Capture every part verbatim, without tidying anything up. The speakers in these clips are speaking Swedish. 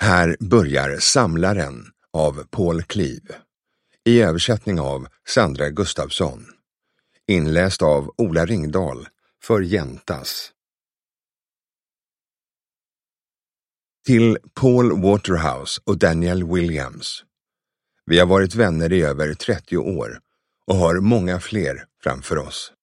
Här börjar Samlaren av Paul Cleave. I översättning av Sandra Gustafsson. Inläst av Ola Ringdahl för Jäntas. Till Paul Waterhouse och Daniel Williams. Vi har varit vänner i över trettio år och har många fler framför oss.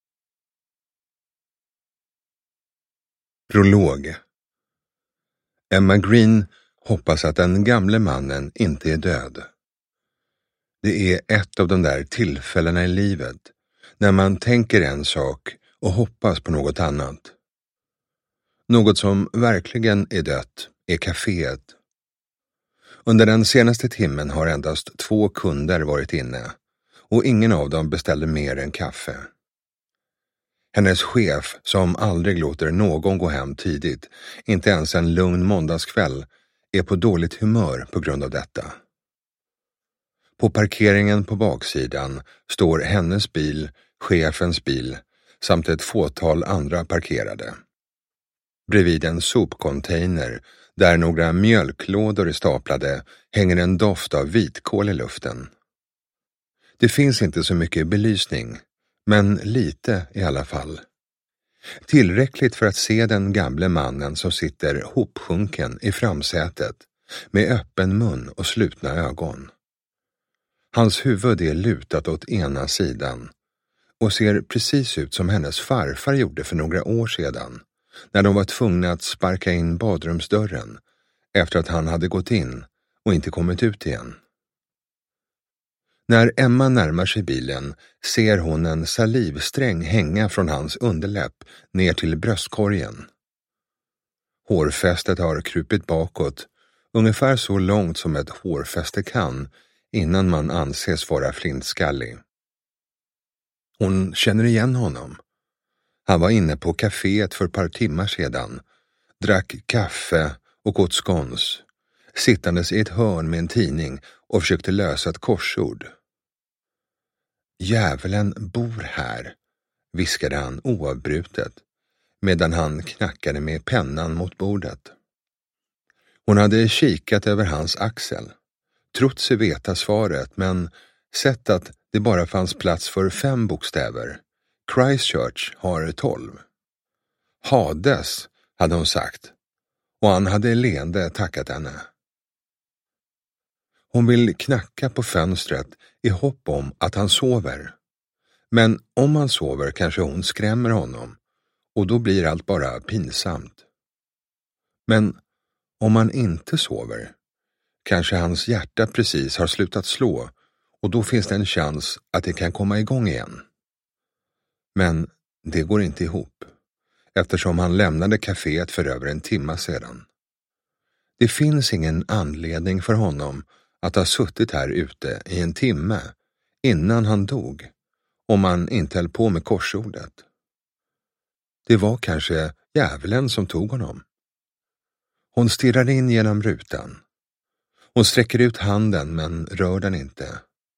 Prolog. Emma Green hoppas att den gamle mannen inte är död. Det är ett av de där tillfällena i livet när man tänker en sak och hoppas på något annat. Något som verkligen är dött är kaféet. Under den senaste timmen har endast två kunder varit inne och ingen av dem beställde mer än kaffe. Hennes chef, som aldrig låter någon gå hem tidigt, inte ens en lugn måndagskväll, är på dåligt humör på grund av detta. På parkeringen på baksidan står hennes bil, chefens bil samt ett fåtal andra parkerade. Bredvid en sopcontainer där några mjölklådor är staplade hänger en doft av vitkål i luften. Det finns inte så mycket belysning, men lite i alla fall. Tillräckligt för att se den gamle mannen som sitter hopsjunken i framsätet med öppen mun och slutna ögon. Hans huvud är lutat åt ena sidan och ser precis ut som hennes farfar gjorde för några år sedan när de var tvungna att sparka in badrumsdörren efter att han hade gått in och inte kommit ut igen. När Emma närmar sig bilen ser hon en salivsträng hänga från hans underläpp ner till bröstkorgen. Hårfästet har krupit bakåt, ungefär så långt som ett hårfäste kan innan man anses vara flintskallig. Hon känner igen honom. Han var inne på kaféet för ett par timmar sedan, drack kaffe och åt skons, sittandes i ett hörn med en tidning och försökte lösa ett korsord. Djävulen bor här, viskade han oavbrutet, medan han knackade med pennan mot bordet. Hon hade kikat över hans axel, trott sig veta svaret, men sett att det bara fanns plats för fem bokstäver. Christchurch har tolv. Hades, hade hon sagt, och han hade leende tackat henne. Hon vill knacka på fönstret i hopp om att han sover. Men om han sover kanske hon skrämmer honom, och då blir allt bara pinsamt. Men om han inte sover, kanske hans hjärta precis har slutat slå, och då finns det en chans att det kan komma igång igen. Men det går inte ihop, eftersom han lämnade kaféet för över en timme sedan. Det finns ingen anledning för honom att ha suttit här ute i en timme innan han dog, om han inte höll på med korsordet. Det var kanske djävulen som tog honom. Hon stirrar in genom rutan. Hon sträcker ut handen men rör den inte.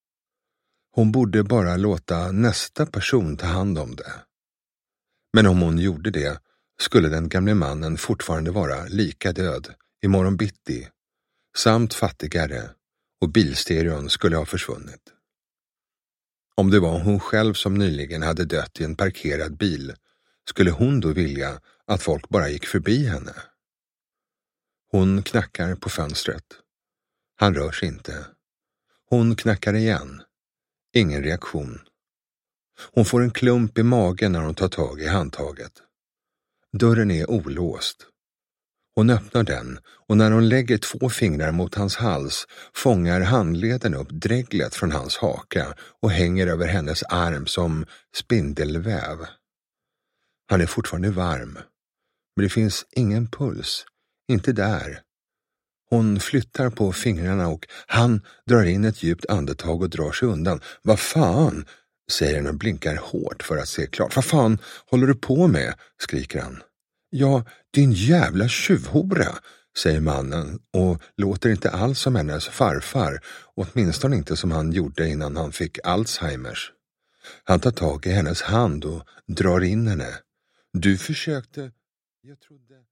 Hon borde bara låta nästa person ta hand om det. Men om hon gjorde det skulle den gamle mannen fortfarande vara lika död imorgon bitti, samt fattigare, och bilstereon skulle ha försvunnit. Om det var hon själv som nyligen hade dött i en parkerad bil, skulle hon då vilja att folk bara gick förbi henne? Hon knackar på fönstret. Han rör sig inte. Hon knackar igen. Ingen reaktion. Hon får en klump i magen när hon tar tag i handtaget. Dörren är olåst. Hon öppnar den, och när hon lägger två fingrar mot hans hals fångar handleden upp dreglet från hans haka och hänger över hennes arm som spindelväv. Han är fortfarande varm, men det finns ingen puls, inte där. Hon flyttar på fingrarna och han drar in ett djupt andetag och drar sig undan. Vad fan, säger han och blinkar hårt för att se klart. Vad fan håller du på med, skriker han. Ja, din jävla tjuvhora, säger mannen och låter inte alls som hennes farfar, åtminstone inte som han gjorde innan han fick Alzheimers. Han tar tag i hennes hand och drar in henne. Du försökte... Jag trodde...